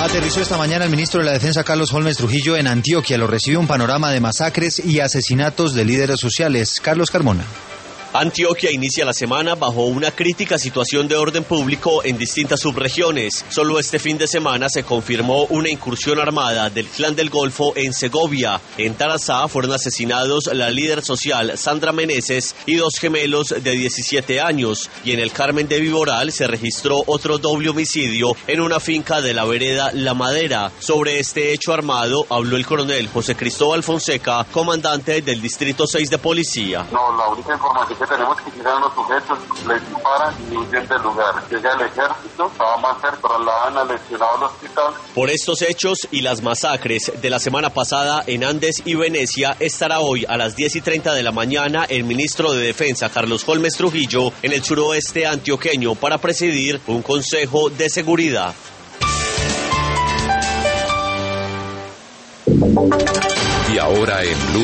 Aterrizó esta mañana el ministro de la Defensa, Carlos Holmes Trujillo, en Antioquia. Lo recibe un panorama de masacres y asesinatos de líderes sociales. Carlos Carmona. Antioquia inicia la semana bajo una crítica situación de orden público en distintas subregiones. Solo este fin de semana se confirmó una incursión armada del Clan del Golfo en Segovia. En Tarazá fueron asesinados la líder social Sandra Meneses y dos gemelos de 17 años. Y en el Carmen de Viboral se registró otro doble homicidio en una finca de la vereda La Madera. Sobre este hecho armado habló el coronel José Cristóbal Fonseca, comandante del Distrito 6 de Policía. La única información que tenemos que llegan los sujetos, les disparan y huyen del lugar. Llega el ejército, estaba más cerca, trasladan al lesionado al hospital. Por estos hechos y las masacres de la semana pasada en Andes y Venecia, estará hoy a las 10:30 de la mañana el ministro de Defensa, Carlos Holmes Trujillo, en el suroeste antioqueño para presidir un consejo de seguridad. Y ahora en Blue